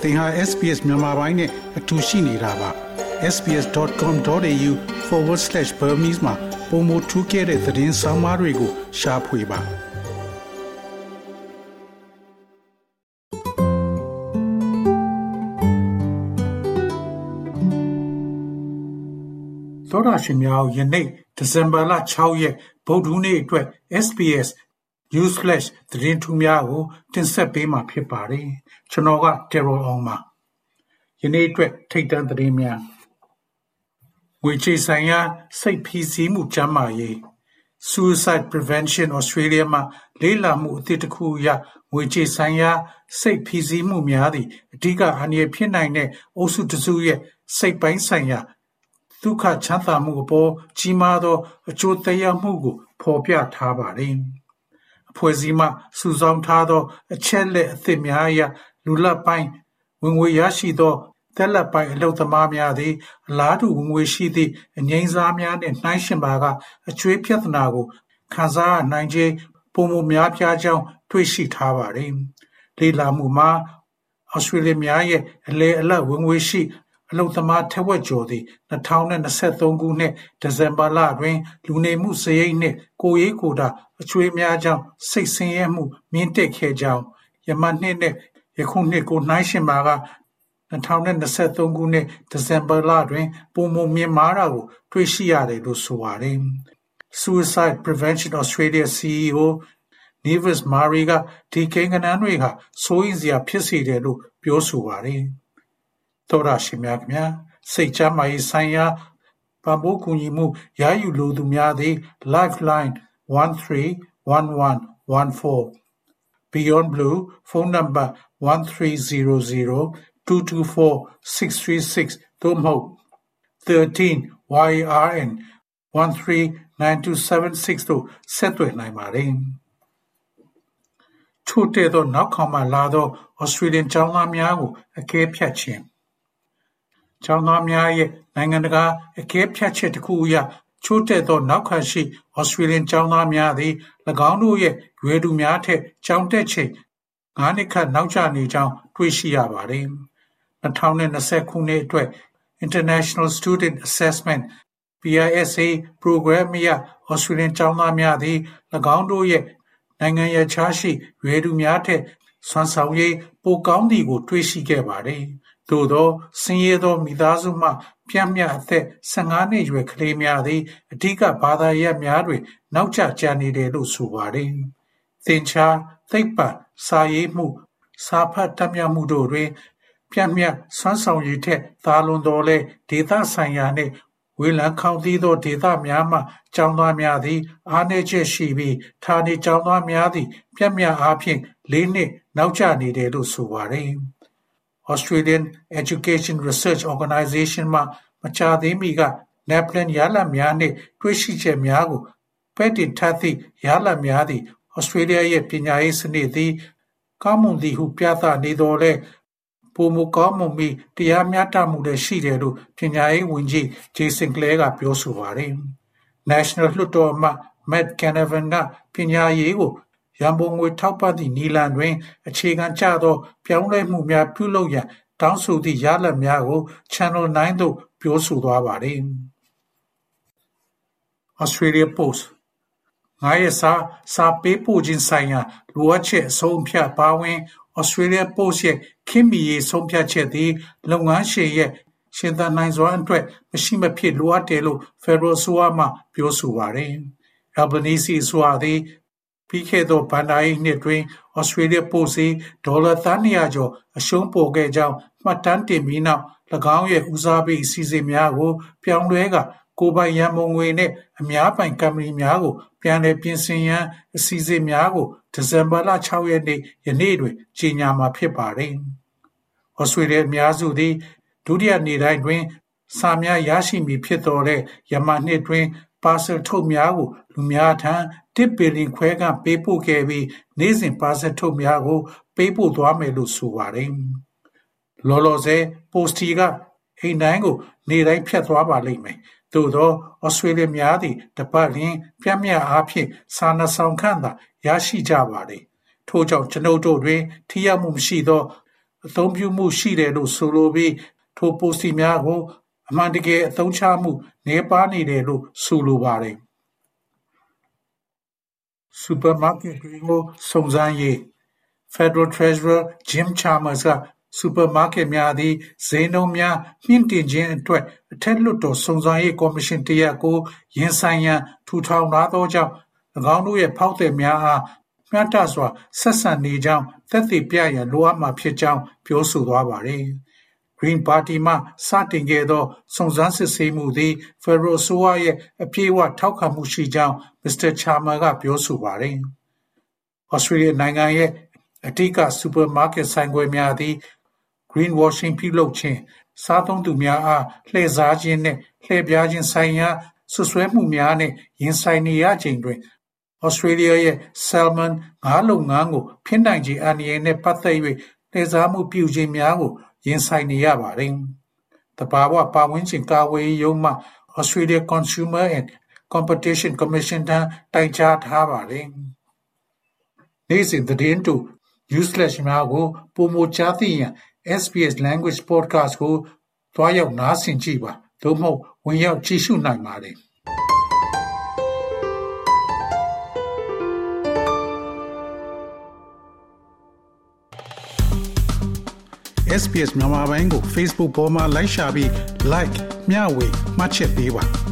သင်ဟာ SPS မြန်မာပိုင်းနဲ့အတူရှိနေတာပါ sbs.com.au/Burmese မှာပုံမထူးခဲ့တဲ့သတင်းစာမားတွေကိုရှားဖွေပါသောတာရှင်များယနေ့ဒီဇင်ဘာလ6ရက်ဗုဒ္ဓဟူးနေ့အတွက် SBS Newsflash သတင်းထူးများကိုတင်ဆက်ပေးမှာဖြစ်ပါတယ်ကျွန်တော်က Terrell အောင်ပါယနေ့အတွက်ထိပ်တန်းသတင်းများငွေကြေးဆိုင်ရာစိတ်ဖိစီးမှုကျန်းမာရေး Suicide Prevention Australia မှာလေးလာမှုအသစ်တစ်ခုအရငွေကြေးဆိုင်ရာစိတ်ဖိစီးမှုများသည့်အဓိကအန္တရာယ်ဖြစ်နိုင်တဲ့အုပ်စုတစ်စုရဲ့စိတ်ပိုင်းဆိုင်ရာဒုက္ခချမ်းသာမှုအပေါ်ကြီးမားသောအကျိုးသက်ရောက်မှုကိုဖော်ပြထားပါတယ်အဖွဲ့အစည်းမှစုဆောင်းထားသောအချက်လက်အသစ်များအရလူလတ်ပိုင်းဝင်ငွေရရှိသောသက်လက်ပိုင်းအလုပ်သမားများသည်အလားတူဝင်ငွေရှိသည့်အငြိမ်းစားများနှင့်နှိုင်းယှဉ်ပါကအကျွေးပြဿနာကိုခံစားနိုင်ခြင်းပုံမများပြားကြောင်းတွေ့ရှိထားပါသည်လေ့လာမှုမှာဩစတြေးလျများရဲ့အလဲအလတ်ဝင်ငွေရှိအလုပ်သမားထက်ဝက်ကျော်သည်2023ခုနှစ်ဒီဇင်ဘာလတွင်လူနေမှုစရိတ်နှင့်ကိုယ်ရေးကိုယ်တာအကျွေးများကြောင့်စိတ်ဆင်းရဲမှုမြင့်တက်ခဲ့ကြောင်းယမနှစ်နှင့်ယခုနှစ်ကိုနှိုင်းယှဉ်ပါက2023ခုနှစ်ဒီဇင်ဘာလတွင်ပုံမမြင့်မားတာကိုတွေ့ရှိရတယ်လို့ဆိုပါတယ် Suicide Prevention Australia CEO Nevis Murray ကဒီကိန်းဂဏန်းတွေကစိုးရိမ်စရာဖြစ်စေတယ်လို့ပြောဆိုပါတယ်သောရရှိများခင်ဗျာစိတ်ချမ်းသာရေးဆိုင်ရာပံ့ပိုးကူညီမှုရယူလိုသူများသည် Lifeline 131114 Beyond Blue phone number 1300224636 သို့မဟုတ်13 YRN 139276တို့ဆက်သွယ်နိုင်ပါတယ်ထို့တဲ့သောနောက်ခေါင်မှလာသော Australian ကျောင်းသားများကိုအကဲဖြတ်ခြင်းကျောင်းသားများရဲ့နိုင်ငံတကာအကဲဖြတ်ချက်တစ်ခုအရချို့တဲ့သောနောက်ခံရှိ Australian ကျောင်းသားများသည်၎င်းတို့ရဲ့ရွယ်သူများထက်ကျောင်းတက်ချိန်9နှစ်ခန့်နောက်ကျနေကြောင်းတွေ့ရှိရပါတယ်2020ခုနှစ်အတွက် International Student Assessment PISA Program အရ Australian ကျောင်းသားများသည်၎င်းတို့ရဲ့နိုင်ငံရခြားရှိရွယ်သူများထက်စွမ်းဆောင်ရည်ပိုကောင်းသည်ကိုတွေ့ရှိခဲ့ပါတယ်သို့သောဆင်းရဲသောမိသားစုမှပြန့်မြတ်အသက်15နှစ်အရွယ်ကလေးများသည်အဓိကဘာသာရပ်များတွင်နောက်ကျနေတယ်လို့ဆိုပါတယ်သင်္ချာသိပ္ပံစာရေးမှုစာဖတ်တတ်မြောက်မှုတို့တွင်ပြန့်မြတ်စွမ်းဆောင်ရည်ထက်သာလွန်တော်လဲဒေသဆိုင်ရာနှင့်ဝေလံခေါင်သီးသောဒေသများမှကျောင်းသားများသည်အားနည်းချက်ရှိပြီးဌာနေကျောင်းသားများသည်ပြန့်မြတ်အားဖြင့်4နှစ်နောက်ကျနေတယ်လို့ဆိုပါတယ် Australian Education Research Organisation မှမကြာသေးမီက NAPLAN ရလဒ်များနှင့်တွေ့ရှိချက်များကိုပဲ့တင်ထပ်သည့်ရလဒ်များသည် Australia ရဲ့ပညာရေးစနစ်သည်ကောင်းမွန်သည်ဟုပြသနေတော်လဲပိုမိုကောင်းမွန်ပြီးတရားမျှတမှုလည်းရှိတယ်လို့ပညာရေးဝန်ကြီး Jason Clare ကပြောဆိုပါတယ် National လွှတ်တော်အမတ် Matt Canavan ကပညာရေးကိုရန်ပုံငွေထောက်ပံ့သည့်နည်းလမ်းတွင်အခြေခံကျသောပြောင်းလဲမှုများပြုလုပ်ရန်တောင်းဆိုသည့်ရလဒ်များကို Channel 9 သို့ပြောဆိုသွားပါတယ် Australia Post ငါးရက်စာပေးပို့ခြင်းဆိုင်ရာလိုအပ်ချက်အဆုံးအဖြတ်ပါဝင် Australia Post ရဲ့ခင်မီရေးဆုံးဖြတ်ချက်သည်လုပ်ငန်းရှင်ရဲ့ရှင်သန်နိုင်စွမ်းအတွက်မရှိမဖြစ်လိုအပ်တယ်လို့ Federal ဆိုမှပြောဆိုပါတယ် Albanese ဆိုသည်ပြီးခဲ့သောဘဏ္ဍာရေးနှစ်တွင် Australia Post ဒေါ်လာသန်း200ကျော်အရှုံးပေါ်ခဲ့ကြောင်းမှတ်တမ်းတင်ပြီးနောက်၎င်းရဲ့ဦးစားပေးအစီအစဉ်များကိုပြောင်းလဲကကိုယ်ပိုင်ရန်ပုံငွေနဲ့အများပိုင်ကုမ္ပဏီများကိုပြန်လည်ပြင်ဆင်ရန်အစီအစဉ်များကိုဒီဇင်ဘာလ6ရက်နေ့ယနေ့တွင်ကြေညာမှာဖြစ်ပါတယ်။ Australia အများစုသည်ဒုတိယနေ့တိုင်းတွင်စာများရရှိမည်ဖြစ်တော်လဲယမနှစ်တွင်ပါဆယ်ထုတ်များကိုလူများထံ1ဘီလီယံခွဲခန့်ပေးပို့ခဲ့ပြီးနေ့စဉ်ပါဆယ်ထုတ်များကိုပေးပို့သွားမယ်လို့ဆိုပါတယ်။လောလောဆယ် Postie ကအိမ်တိုင်းကိုနေ့တိုင်းဖြတ်သွားပါလိမ့်မယ်။သို့သော Australia များသည်တပတ်လျှင်ပြန့်မြတ်အားဖြင့်စာနှစ်ဆောင်ခန့်သာရရှိကြပါသည်။ထို့ကြောင့်ကျွန်ုပ်တို့တွင်ထိရောက်မှုမရှိသောအသုံးပြုမှုရှိတယ်လို့ဆိုလိုပြီးထိုပိုစတီများကိုအမှန်တကယ်အသုံးချမှုနည်းပါးနေတယ်လို့ဆိုလိုပါတယ်။ Supermarket တွေကိုစုံစမ်းရေး Federal Treasurer Jim Chalmers က Supermarket များသည်ဈေးနှုန်းများမြင့်တင်ခြင်းအတွက်အထက်လွှတ်တော်စုံစမ်းရေးကော်မရှင်တစ်ရပ်ကိုရင်ဆိုင်ရန်ထူထောင်ထားသောကြောင့်၎င်းတို့ရဲ့ဖောက်သည်များအားမျှတစွာဆက်ဆံနေကြောင်းသက်သေပြရန်လိုအပ်မှာဖြစ်ကြောင်းပြောဆိုသွားပါတယ်။ Green Party မှစတင်ခဲ့သောစုံစမ်းစစ်ဆေးမှုသည် Federal အစိုးရရဲ့အပြည့်အဝထောက်ခံမှုရှိကြောင်း Mr. Chalmers ကပြောဆိုပါတယ်။ Australia နိုင်ငံရဲ့အဓိက Supermarket ဆိုင်ခွဲများသည် Greenwashing ပြုလုပ်ခြင်း၊စားသုံးသူများအားလှည့်စားခြင်းနှင့်လှည့်ဖြားခြင်းဆိုင်ရာစွပ်စွဲမှုများနှင့်ရင်ဆိုင်နေရချိန်တွင် Australia ရဲ့ Salmon ငါးလုပ်ငန်းကိုဖြစ်နိုင်ခြေအန္တရာယ်နှင့်ပတ်သက်၍လှည့်စားမှုပြုခြင်းများကိုရင်ဆိုင်နေရပါသည်။သဘာဝပတ်ဝန်းကျင်ကာကွယ်ရေးရုံးမှ Australia Consumer and Competition Commission ထံတိုင်ကြားထားပါသည်။နေ့စဉ်သတင်းတူ Newsflash များကိုပိုမိုကြားသိရန် SBS Language Podcast ကိုသွားရောက်နားဆင်ကြည့်ပါ။သို့မဟုတ်ဝင်ရောက်ကြည့်ရှုနိုင်ပါတယ်။ SBS မြန်မာပိုင်းကို Facebook ပေါ်မှာ like ရှာပြီး like မျှဝေမှတ်ချက်ပေးပါ